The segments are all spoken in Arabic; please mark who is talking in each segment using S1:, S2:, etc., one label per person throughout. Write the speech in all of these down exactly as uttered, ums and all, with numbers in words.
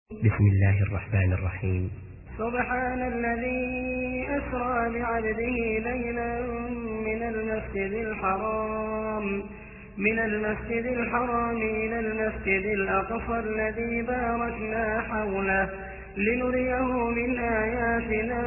S1: بسم الله الرحمن الرحيم.
S2: سبحان الذي أسرى بعبده ليلا من المسجد الحرام من المسجد الحرام إلى المسجد الأقصى الذي باركنا حوله لنريه من آياتنا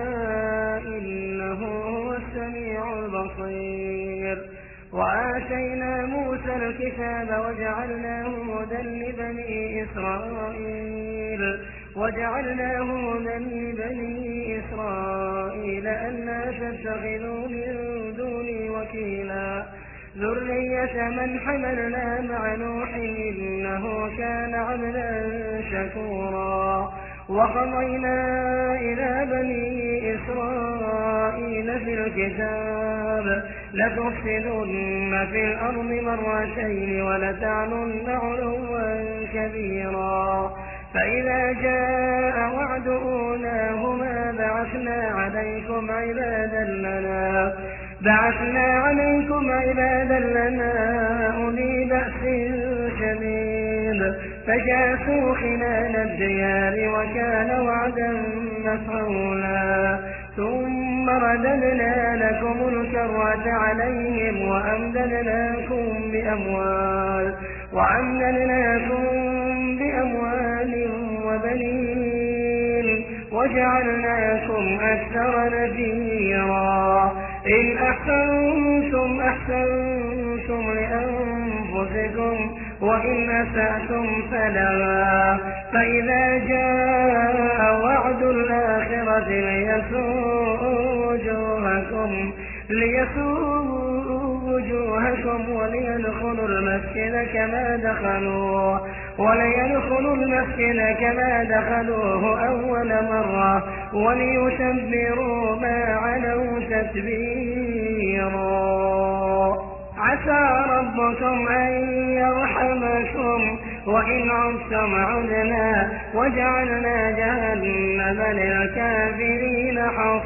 S2: إنه هو السميع البصير. وآتينا موسى الكتاب وجعلناه هدى لبني إسرائيل وجعلناه هدى لبني إسرائيل ألا تتخذوا من دوني وكيلا ذرية من حملنا مع نوح إنه كان عبدا شكورا. وقضينا إلى بني إسرائيل في الكتاب لتفسدن في الأرض مرتين ولتعلن علوا كبيرا. فإذا جاء وعد أولاهما بعثنا عليكم عبادا لنا بعثنا عليكم عبادا لنا أولي بأس شديد فجاسوا خلال الديار وكان وعدا مفعولا. ثم رددنا لكم الكرة عليهم وأمددناكم بأموال وأمددناكم بأموال وبنين وجعلناكم أكثر نفيرا. إن أحسنتم أحسنتم لأنفسكم وإن أسأتم فلها. فإذا جاء وعد الآخرة ليسوءوا وجوهكم ليسوءوا وجوهكم وليدخلوا المسجد كما دخلوه وليدخلوا المسجد كما دخلوه أول مرة وليتبروا ما علوا تتبيرا. عسى ربكم أن يرحمكم وإن عدتم عدنا وجعلنا جهنم للكافرين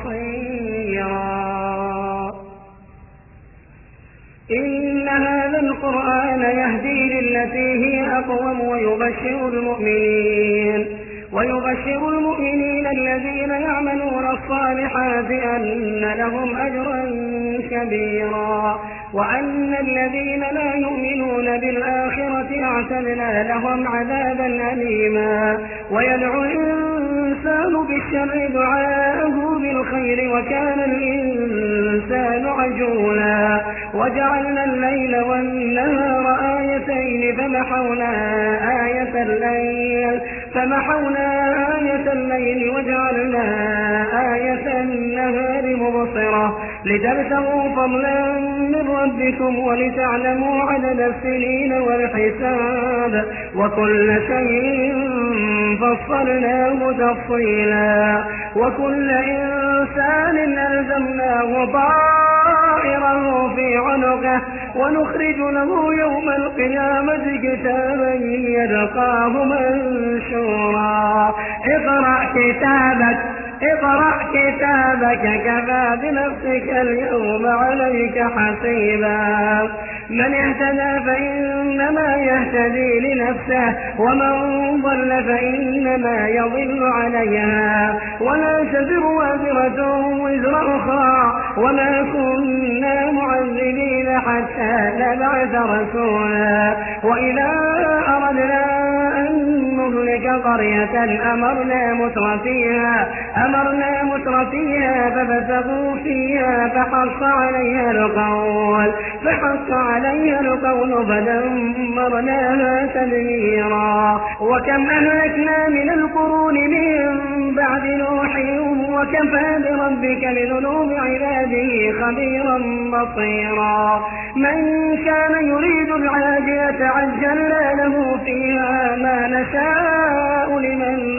S2: حصيرا. إن هذا القرآن يهدي للتي هي أقوم ويبشر المؤمنين ويبشر المؤمنين الذين يعملون الصالحات أن لهم أجرا كبيرا وأن الذين لا يؤمنون بالآخرة اعتدنا لهم عذابا أليما. ويدعو الإنسان بالشر دعاءه بالخير وكان الإنسان عجولا. وجعلنا الليل والنهار آيتين فمحونا آية الليل فمحونا آية الليل وجعلنا آية النهار مبصرة لتبتغوا فضلا من ربكم ولتعلموا عدد السنين والحساب وكل شيء فصلناه تفصيلا. وكل إنسان ألزمناه طائره في عنقه ونخرج له يوم القيامة كتابا يلقاه منشورا. اقرأ كتابك اقرأ كتابك كفى بنفسك اليوم عليك حسيبا. من اهتدى فإنما يهتدي لنفسه ومن ضل فإنما يضل عليها ولا تزر وازرة وزر أخرى وما كنا معذبين حتى نبعث رسولا. وإذا أردنا أن نهلك قرية أمرنا مترفيها أمرنا مترفيها ففسقوا فيها فحق عليها القول فحق عليها القول فدمرناها تدميرا. وكم أهلكنا من القرون من بعد نوح وكفى بربك بذنوب عباده خبيرا بصيرا. من كان يريد العاجلة عجلنا له فيها ما نشاء لمن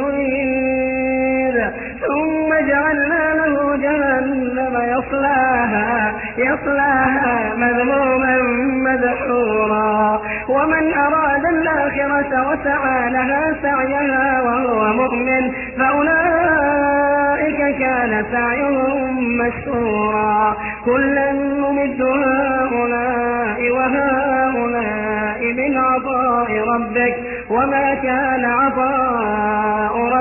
S2: نريد ثم جعلنا له جهنم يصلاها يصلاها مذموما مدحورا. ومن أراد الآخرة وسعى لها سعيها وهو مؤمن فأولئك كان سعيهم مشكورا. كلا نمد هؤلاء وهؤلاء من عطاء ربك وما كان عطاء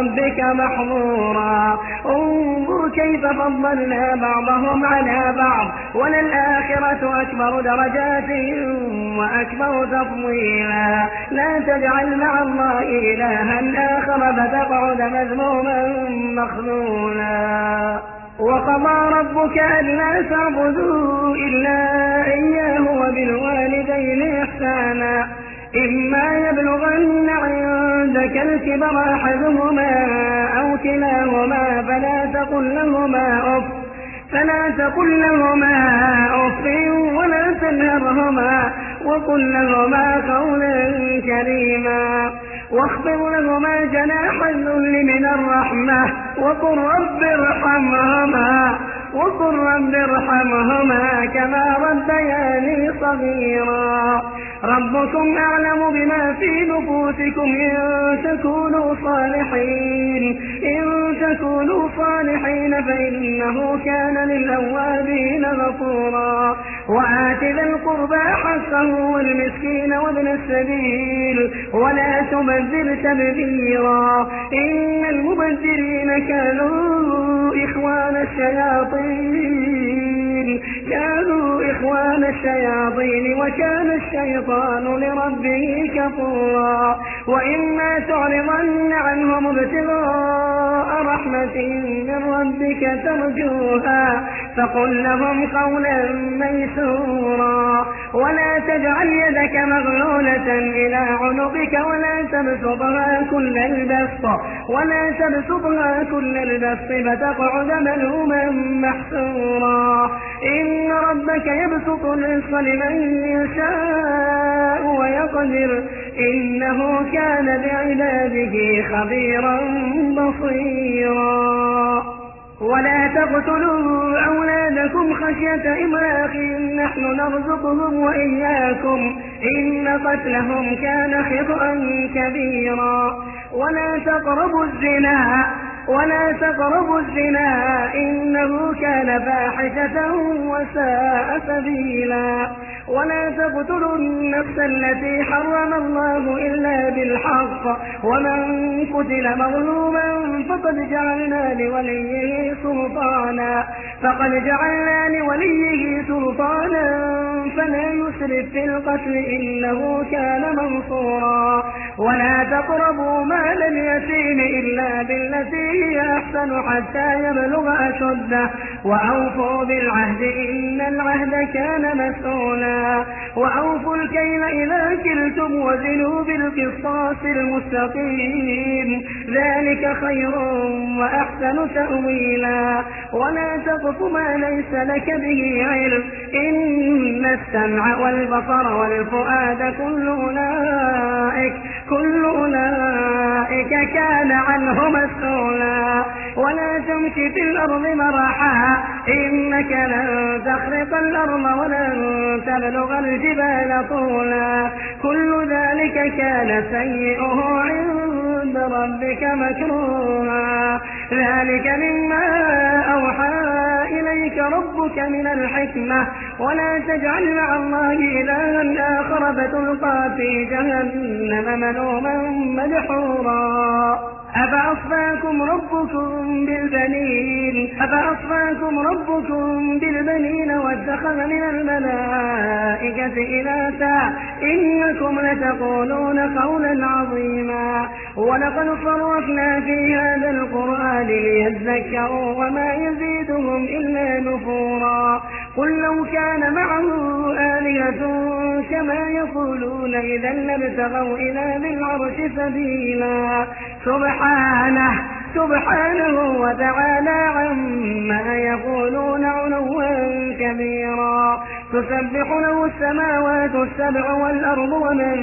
S2: ربك محظورا انظر كيف فضلنا بعضهم على بعض وللآخرة أكبر درجات وأكبر تفضيلا لا تجعل مع الله إلها آخر فتقعد مذموما مخذولا وقضى ربك ألا تعبدوا إلا إياه وبالوالدين إحسانا إما يبلغن عندك الكبر أحدهما أو كلاهما فلا تقل لهما أف فلا تقل لهما أف ولا تنهرهما وقل لهما قولا كريما واخفض لهما جناح الذل من الرحمة وقل رب ارحمهما وقل رب ارحمهما كما ربياني صغيرا ربكم أعلم بما في نفوسكم إن تكونوا صالحين إن تكونوا صالحين فإنه كان للأوابين غفورا وآت ذا القربى حقه والمسكين وابن السبيل ولا تبذر تبذيرا إن المبذرين كانوا إخوان الشياطين كانوا إخوان الشياطين وكان الشيطان لربه كفورا وإما تعرضن عنهم ابتغاء رحمة من ربك ترجوها فقل لهم قولا ميسورا ولا تجعل يدك مغلولة إلى عنقك ولا تبسطها كل البسط ولا تبسطها كل البسط فتقعد ملوما محسورا إن ربك يبسط الرزق لمن يشاء ويقدر إنه كان بعباده خبيرا بصيرا ولا تقتلوا أولادكم خشية إملاق نحن نرزقهم وإياكم إن قتلهم كان خطأ كبيرا ولا تقربوا الزنا ولا تقربوا الزنا إنه كان فاحشة وساء سبيلا ولا تقتلوا النفس التي حرم الله إلا بالحق ومن قتل مظلوما فقد جعلنا لوليه سلطانا فقد جعلنا لوليه سلطانا فلا يسرف في القتل إنه كان منصورا ولا تقربوا مال اليتيم إلا بالتي هي أحسن حتى يبلغ أشده وأوفوا بالعهد إن العهد كان مسؤولا وأوفوا الكيل إذا كلتم وزنوا بالقسطاس المستقيم ذلك خير وأحسن تأويلا ولا تقف ما ليس لك به علم إن السمع والبصر والفؤاد كل أولئك كل أولئك كان عنه مسؤولا ولا تمشي في الأرض مرحا إنك لن تخرق الأرض ولن تبلغ الجبال طولا كل ذلك كان سيئه عند ربك مكروها ذلك مما أوحى إليك ربك من الحكمة ولا تجعل مع الله إلها آخر فتلقى في جهنم ملوما مدحورا أفأصفاكم ربكم بالبنين أفأصفاكم ربكم بالبنين واتخذ من الملائكة إناثا إنكم لتقولون قولا عظيما ولقد صرفنا في هذا القرآن ليذكروا وما يزيدهم إلا نفورا قل لو كان معه آلهة كما يقولون إذا لابتغوا إلى ذي العرش سبيلا سبحانه سبحانه وتعالى عما يقولون علوا كبيرا تسبح له السماوات السبع والأرض ومن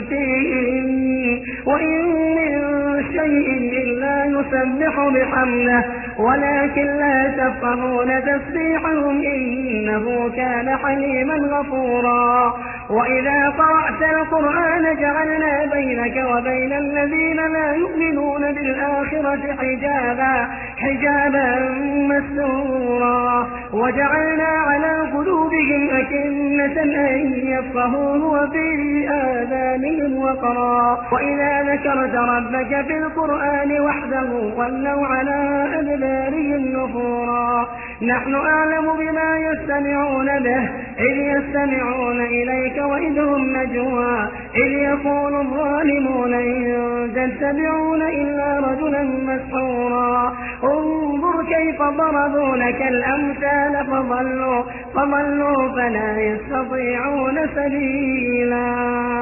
S2: فيهن وإن من شيء إلا يسبح بحمده ولكن لا تفقهون تسبيحهم إنه كان حليما غفورا وإذا قرأت القرآن جعلنا بينك وبين الذين لا يؤمنون بالآخرة الآخرة حجابا حجابا مستورا وجعلنا على قلوبهم أكنة أن يفقهوه وفي آذانهم وقرا وإذا ذكرت ربك في القرآن وحده ولوا على أدبارهم نفورا نحن أعلم بما يستمعون به إذ يستمعون إليك وإذ هم نجوى إذ يقول الظالمون إن تتبعون إلا رجلا مسحورا انظر كيف ضربوا لك الأمثال فضلوا, فضلوا فلا يستطيعون سبيلا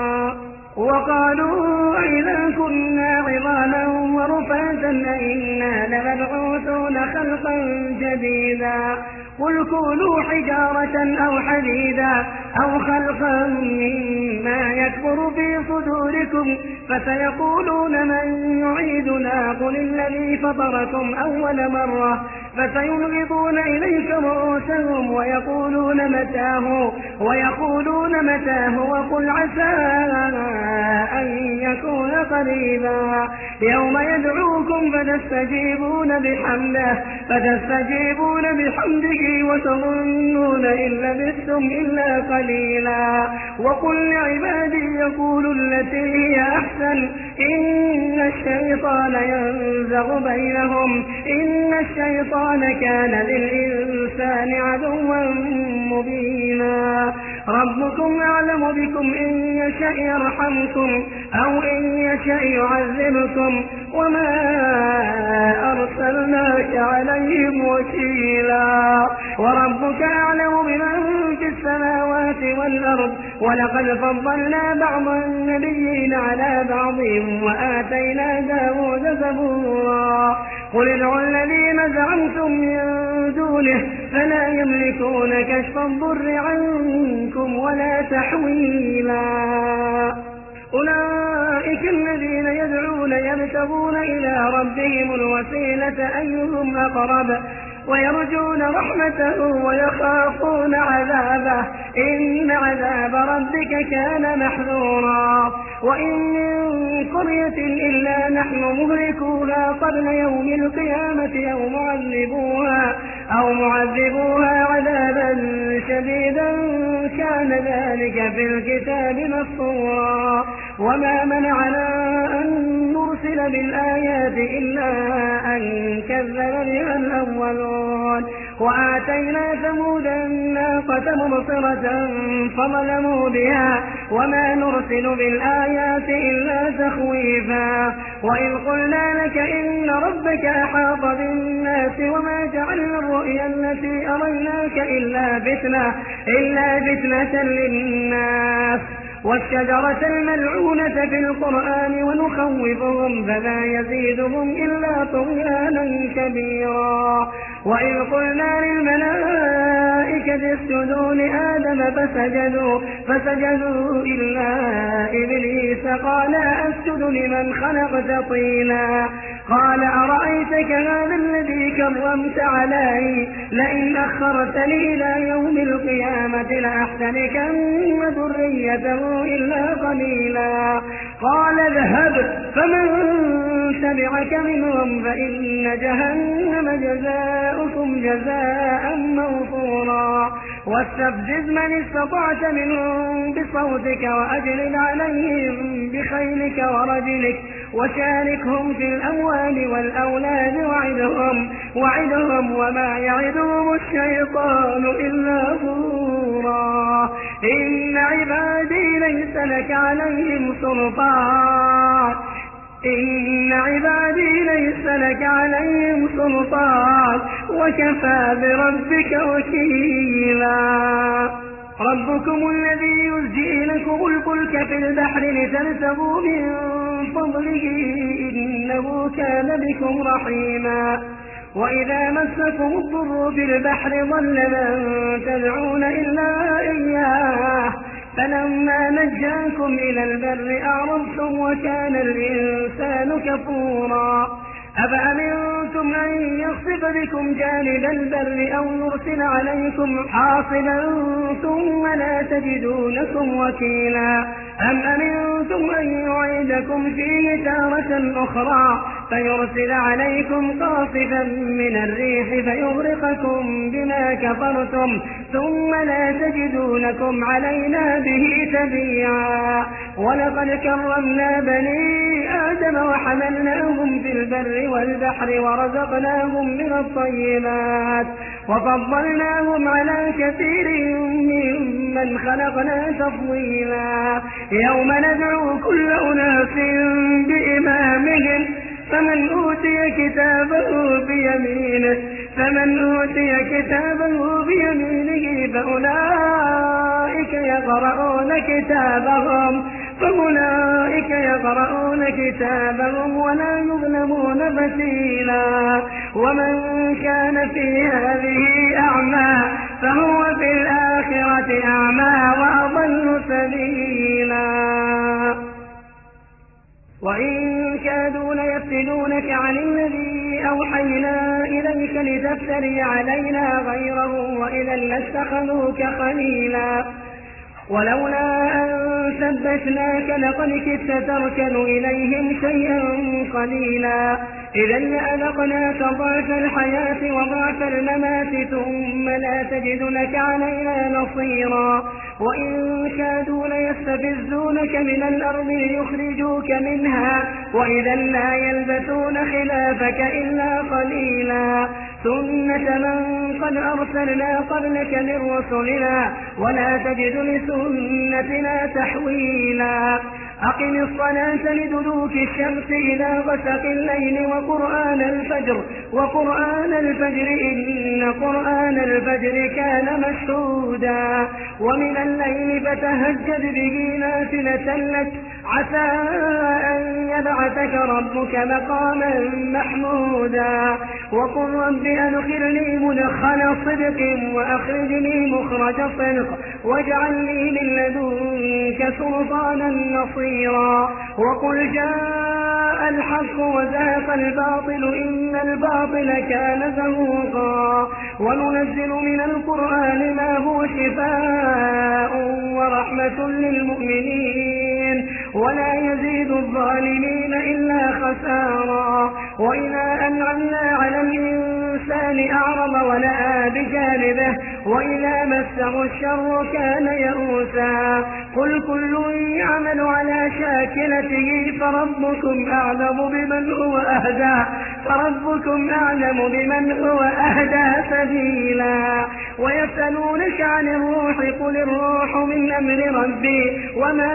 S2: وقالوا إذا كنا عظاما ورفاتا أئنا لمبعوثون خلقا جديدا قل كونوا حجارة أو حديدا أو خلقا مما يكبر في صدوركم فسيقولون من يعيدنا قل الذي فطركم أول مرة فسينغضون إليك رؤوسهم ويقولون متاه ويقولون متاه وقل عسى أن يكون قريبا يوم يدعوكم فتستجيبون بحمده فتستجيبون بحمده وتظنون إن لبثتم إلا قليلا وقل لعبادي يقولوا التي هي أحسن إن الشيطان ينزغ بينهم إن الشيطان كان للإنسان عدوا مبينا ربكم أعلم بكم إن يشاء يرحمكم أو إن يشاء يعذبكم وما أرسلناك عليهم وكيلا وربك أعلم بمن في السماوات والأرض ولقد فضلنا بعض النبيين على بعض وآتينا داود زبورا قل ادعوا الذين زعمتم من دونه فلا يملكون كشف الضر عنكم ولا تحويلا أولئك الذين يدعون يبتغون إلى ربهم الوسيلة أيهم أقرب ويرجون رحمته ويخافون عذابه إن عذاب ربك كان محذورا وإن من قرية إلا نحن مهلكوها قبل يوم القيامة أو معذبوها, أو معذبوها عذابا شديدا كان ذلك في الكتاب مسطورا وما منعنا أن نرسل بالآيات إلا أن كذب بها الأولون وآتينا ثمود الناقة مبصرة فظلموا بها وما نرسل بالآيات إلا تخويفا وإذ قلنا لك إن ربك أحاط بالناس وما جعلنا الرؤيا التي أريناك إلا فتنة, إلا فتنة للناس والشجرة الملعونة في القرآن ونخوفهم فما يزيدهم إلا طغيانا كبيرا وإذ قلنا للملائكة اسجدوا لآدم فسجدوا, فسجدوا إلا إبليس قال أسجد لمن خلقت طينا قال أرأيتك هذا الذي كرمت علي لئن أخرتني إلى يوم القيامة لأحتركن ذريته إلا قليلا قال اذهب فمن تبعك منهم فإن جهنم جزاؤكم جزاء موفورا واستفزز من استطعت منهم بصوتك وأجلب عليهم بخيلك ورجلك وشاركهم في الأموال والأولاد وعدهم, وعدهم وما يعدهم الشيطان إلا غرورا إن عبادي ليس لك عليهم سلطان إن عبادي ليس لك عليهم سلطان وكفى بربك وكيلا ربكم الذي يزجي لكم الفلك في البحر لتبتغوا من فضله إنه كان بكم رحيما وإذا مسكم الضر في البحر ضل من تدعون إلا إياه فلما نجاكم إلى البر أعرضتم وكان الإنسان كفورا أفأمنتم أن يخسف بكم جانب البر أو يرسل عليكم حاصبا ثم لا تجدوا لكم وكيلا أم أمنتم أن يعيدكم فيه تارة أخرى فيرسل عليكم قاصفا من الريح فيغرقكم بما كفرتم ثم لا تجدونكم علينا به تبيعا. ولقد كرمنا بني آدم وحملناهم في البر والبحر ورزقناهم من الطيبات وفضلناهم على كثير ممن خلقنا تفضيلا. يوم ندعو كل أناس بإمامهم فمن أوتي كتابه بيمينه فمن أوتي كتابه بيمينه فأولئك يقرؤون كتابهم فأولئك يقرؤون كتابهم ولا يظلمون فتيلا. ومن كان في هذه أعمى فهو في الآخرة أعمى وأضل سبيلا. وإن كادوا ليفتنونك عن الذي أوحينا إليك لتفتري علينا غيره وإذا لاتخذوك خليلا. ولولا أن ثبتناك لقد كدت تركن إليهم شيئا قليلا. إذا لأذقناك ضعف الحياة وضعف الممات ثم لا تجد لك علينا نصيرا. وإن كادوا ليستفزونك من الأرض ليخرجوك منها وإذا لا يلبثون خلافك إلا قليلا. سنة من قد أرسلنا قبلك من رسلنا ولا تجد لسنتنا تحويلا. أقم الصلاة لدلوك الشمس إلى غسق الليل وقرآن الفجر وقرآن الفجر إن قرآن الفجر كان مشهودا. ومن الليل فتهجد به نافلة لك عسى أن يبعثك ربك مقاما محمودا. وقل رب أدخلني مدخل صدق وأخرجني مخرج صدق واجعل لي من لدنك سلطانا نصيرا. وقل جاء الحق وزهق الباطل إن الباطل كان زهوقا. وننزل من القرآن ما هو شفاء ورحمة للمؤمنين ولا يزيد الظالمين إلا خسارا. وإذا أنعمنا على الإنسان أعرض ونأى بجانبه وإذا مسه الشر كان يئوسا. قل كل يعمل على شاكلته فربكم أعلم بمن هو أهدى فربكم أعلم بمن هو أهدى سبيلا. ويسألونك عن الروح قل الروح من أمر ربي وما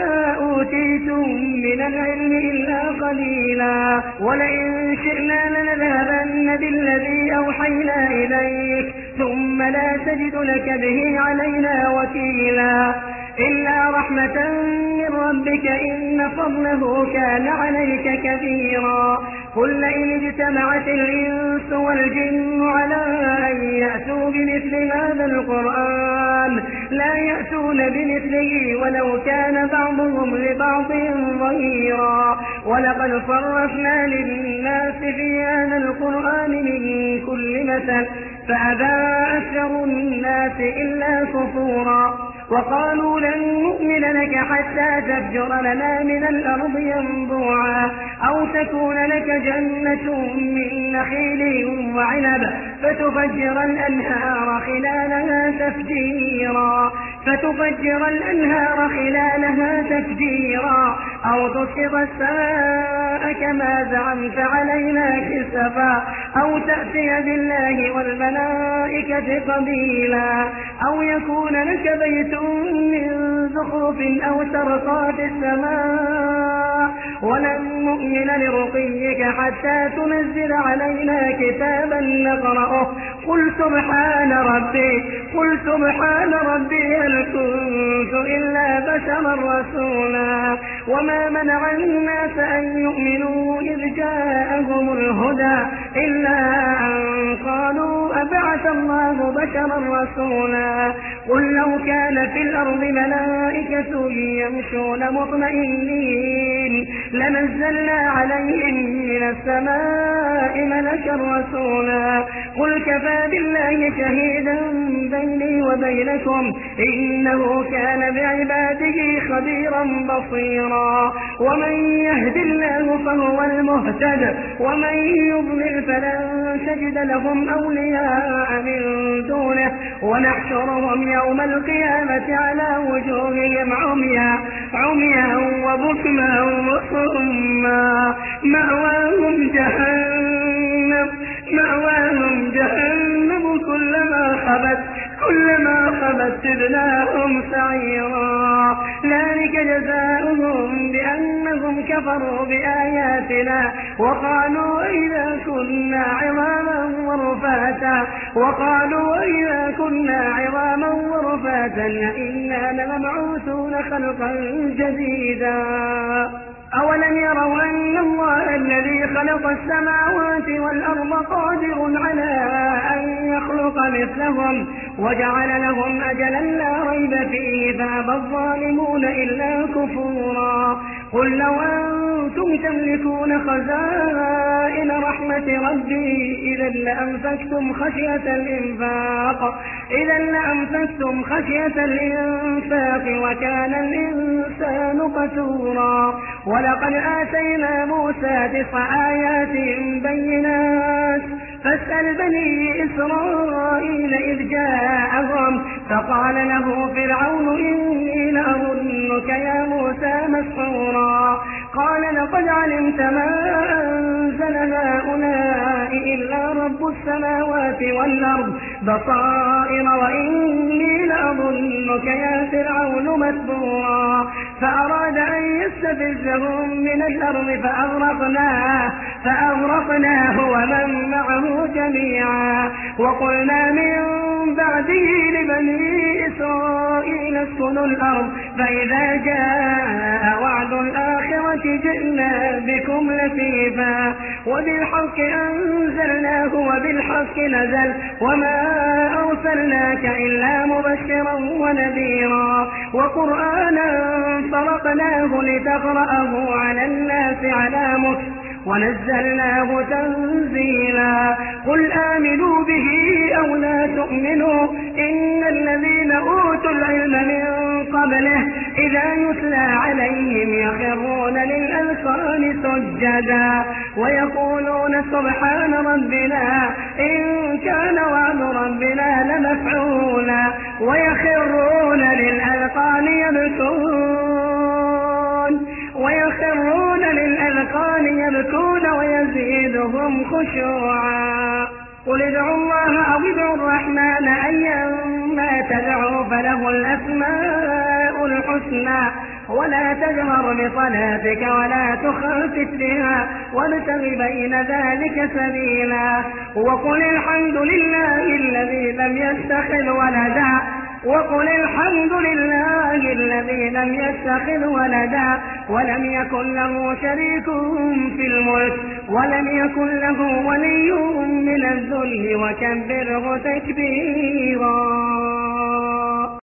S2: أوتيتم من العلم إلا قليلا. ولئن شئنا لنذهبن بالذي أوحينا إليك ثم لا تجد لك به علينا وكيلا. إلا رحمة من ربك إن فضله كان عليك كبيرا. قل لئن اجتمعت الإنس والجن على أن يأتوا بمثل هذا القرآن لا يأتون بمثله ولو كان بعضهم لبعض ظهيرا. ولقد صرفنا للناس في هذا القرآن من كل مثل فأبى أكثر الناس إلا كفورا. وقالوا لن نؤمن لك حتى تفجر لنا من الأرض ينبوعا أو تكون لك جنة من نخيل وعنب فتفجر الأنهار خلالها تفجيرا فتفجر الأنهار خلالها تفجيرا أو تسقط السماء كما زعمت علينا كسفا أو تأتي بالله والملائكة قبيلا أو يكون لك بيت من زخرف أو ترقى في السماء ولن نؤمن لرقيك حتى تنزل علينا كتابا نقرأه قل سبحان ربي قل سبحان ربي هل كنت إلا بشرا رسولا. وما منع الناس أن يؤمنوا إذ جاءهم الهدى إلا أن قالوا بعث الله بشرا رسولا قل لو كان في الأرض ملائكة يمشون مطمئنين لنزلنا عليهم من السماء ملكا رسولا قل كفى بالله شهيدا بيني وبينكم إنه كان بعباده خبيرا بصيرا ومن يهد الله فهو المهتد ومن يضلل فلن تجد لهم أولياء من دونه ونحشرهم يوم القيامة على وجوههم عميا عميا وبكما وصما مأواهم جهنم مأواهم جهنم كلما خبت كلما خبت زدناهم سعيرا ذلك جزاؤهم بأنهم كفروا بآياتنا وقالوا إذا كنا عظاما ورفاتا وقالوا إذا كنا عظاما ورفاتا إنا لمبعوثون خلقا جديدا أولم يروا أن الله الذي خلق السماوات والأرض قادر على أن يخلق مثلهم وجعل لهم أجلا لا ريب فيه فأبى الظالمون إلا كفورا قل لو أنتم تملكون خزائن رحمة ربي إذا لأنفقتم خشية الإنفاق إذا لأنفقتم خشية الإنفاق وكان الإنسان قتورا ولقد آتينا موسى تسع آيات بينات فاسأل بني إسرائيل إذ جاءهم فقال له فرعون إني لأظنك يا موسى مسحورا قال لقد علمت ما أنزل هؤلاء إلا رب السماوات والأرض بصائر وإني لأظنك يا فرعون مسحورا فأراد أن يستفزهم من الأرض فأغرقناه فأغرقناه ومن معه جميعا وقلنا من بعده لبني إسرائيل اسكنوا الأرض فإذا جاء وعد الآخرة جئنا بكم لفيفا وبالحق أنزلناه وبالحق نزل وما أرسلناك إلا مبشرا ونذيرا وقرآنا فرقناه لتقرأه على الناس على مكث ونزلناه تنزيلا قل آمنوا به أو لا تؤمنوا إن الذين أوتوا العلم من قبله إذا يتلى عليهم يخرون للأذقان سجدا ويقولون سبحان ربنا إن كان وعد ربنا لمفعولا ويخرون للأذقان يبكون ويخرون للأذقان يبكون ويزيدهم خشوعا قل ادعوا الله أو ادعوا الرحمن أيما تدعوا فله الأسماء الحسنى ولا تجهر بصلاتك ولا تخافت بها وابتغ بين ذلك سبيلا وقل الحمد لله الذي لم يتخذ ولدا وقل الحمد لله الذي لم يتخذ ولدا ولم يكن له شريك في الملك ولم يكن له ولي من الذل وكبره تكبيرا